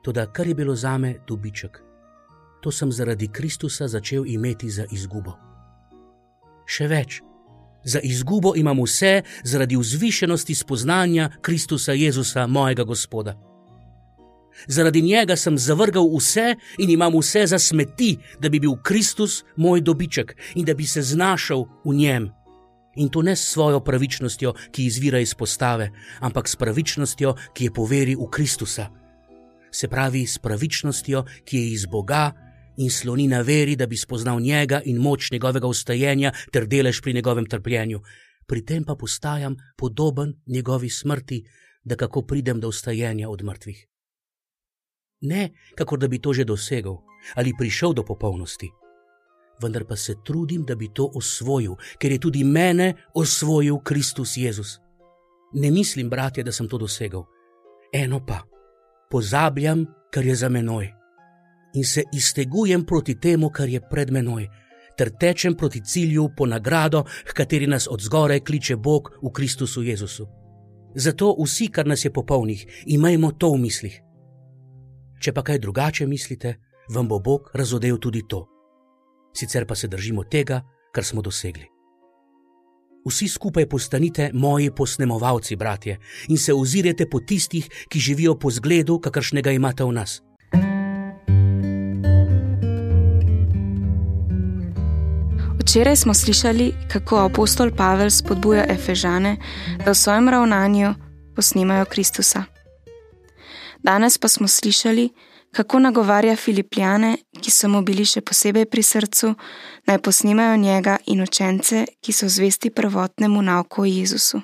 Toda kar je bilo zame dobiček, to sem zaradi Kristusa začel imeti za izgubo. Še več, za izgubo imam vse zaradi vzvišenosti spoznanja Kristusa Jezusa, mojega Gospoda. Zaradi njega sem zavrgal vse in imam vse za smeti, da bi bil Kristus moj dobiček in da bi se znašel v njem. In to ne s svojo pravičnostjo, ki izvira iz postave, ampak s pravičnostjo, ki je po veri v Kristusa. Se pravi, s pravičnostjo, ki je iz Boga in sloni na veri, da bi spoznal njega in moč njegovega vstajenja ter delež pri njegovem trpljenju. Pri tem pa postajam podoben njegovi smrti, da kako pridem do vstajenja od mrtvih. Ne, kakor da bi to že dosegel ali prišel do popolnosti, vendar pa se trudim, da bi to osvojil, ker je tudi mene osvojil Kristus Jezus. Ne mislim, bratje, da sem to dosegel. Eno pa, pozabljam, kar je za menoj, in se iztegujem proti temu, kar je pred menoj, ter tečem proti cilju po nagrado, h kateri nas od zgoraj kliče Bog v Kristusu Jezusu. Zato vsi, kar nas je popolnih, imejmo to v mislih. Če pa kaj drugače mislite, vam bo Bog razodel tudi to. Sicer pa se držimo tega, kar smo dosegli. Vsi skupaj postanite moji posnemovalci, bratje, in se ozirajte po tistih, ki živijo po zgledu, kakršnega imate v nas. Včeraj smo slišali, kako apostol Pavel spodbuja Efežane, da v svojem ravnanju posnemajo Kristusa. Danes pa smo slišali, kako nagovarja Filipljane, ki so mu bili še posebej pri srcu, naj posnemajo njega in učence, ki so zvesti prvotnemu nauku o Jezusu.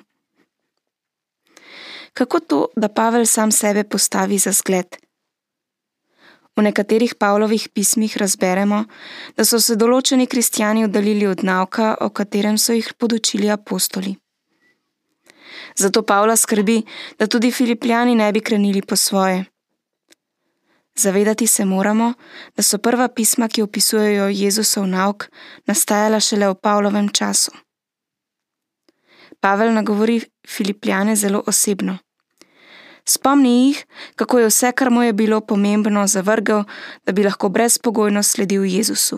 Kako to, da Pavel sam sebe postavi za zgled? V nekaterih Pavlovih pismih razberemo, da so se določeni kristjani oddaljili od nauka, o katerem so jih podučili apostoli. Zato Pavla skrbi, da tudi Filipljani ne bi krenili po svoje. Zavedati se moramo, da so prva pisma, ki opisujejo Jezusov nauk, nastajala šele v Pavlovem času. Pavel nagovori Filipljane zelo osebno. Spomni jih, kako je vse, kar mu je bilo pomembno, zavrgel, da bi lahko brezpogojno sledil Jezusu.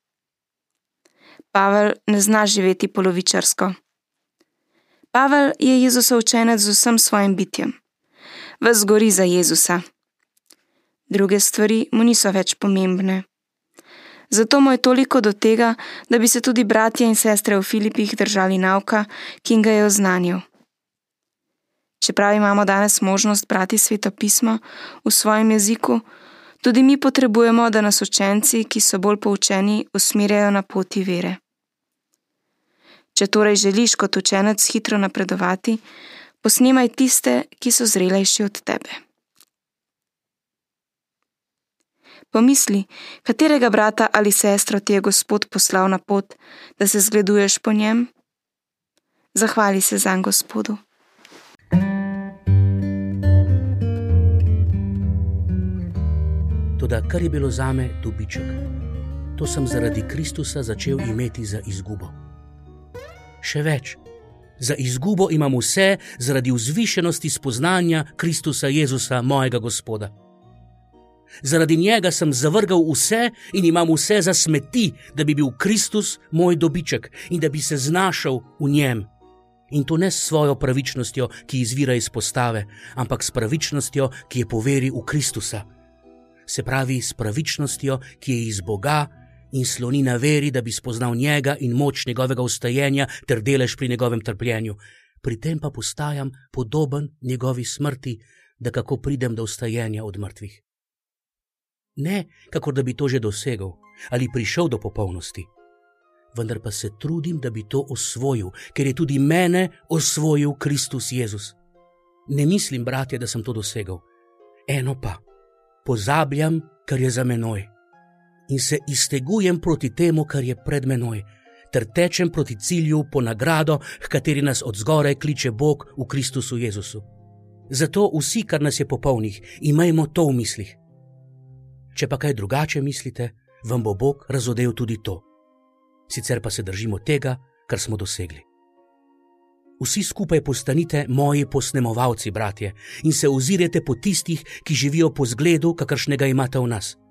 Pavel ne zna živeti polovičarsko. Pavel je Jezusov učenec z vsem svojim bitjem. Ves gori za Jezusa. Druge stvari mu niso več pomembne. Zato mu je toliko do tega, da bi se tudi bratje in sestre v Filipih držali nauka, ki ga je oznanil. Čeprav imamo danes možnost brati Sveto pismo v svojem jeziku, tudi mi potrebujemo, da nas učenci, ki so bolj poučeni, usmerjajo na poti vere. Če torej želiš kot učenec hitro napredovati, posnemaj tiste, ki so zrelejši od tebe. Pomisli, katerega brata ali sestro ti je Gospod poslal na pot, da se zgleduješ po njem? Zahvali se zanj Gospodu. Toda kar je bilo zame dobiček, to sem zaradi Kristusa začel imeti za izgubo. Še več, za izgubo imam vse zaradi vzvišenosti spoznanja Kristusa Jezusa, mojega Gospoda. Zaradi njega sem zavrgal vse in imam vse za smeti, da bi bil Kristus moj dobiček in da bi se znašel v njem. In to ne s svojo pravičnostjo, ki izvira iz postave, ampak s pravičnostjo, ki je po veri v Kristusa. Se pravi, s pravičnostjo, ki je iz Boga in sloni na veri, da bi spoznal njega in moč njegovega vstajenja ter delež pri njegovem trpljenju. Pri tem pa postajam podoben njegovi smrti, da kako pridem do vstajenja od mrtvih. Ne, kakor da bi to že dosegel ali prišel do popolnosti, vendar pa se trudim, da bi to osvojil, ker je tudi mene osvojil Kristus Jezus. Ne mislim, bratje, da sem to dosegel. Eno pa, pozabljam, kar je za menoj, in se iztegujem proti temu, kar je pred menoj, ter tečem proti cilju po nagrado, h kateri nas od zgoraj kliče Bog v Kristusu Jezusu. Zato vsi, kar nas je popolnih, imejmo to v mislih. Če pa kaj drugače mislite, vam bo Bog razodel tudi to. Sicer pa se držimo tega, kar smo dosegli. Vsi skupaj postanite moji posnemovalci, bratje, in se ozirajte po tistih, ki živijo po zgledu, kakršnega imate v nas.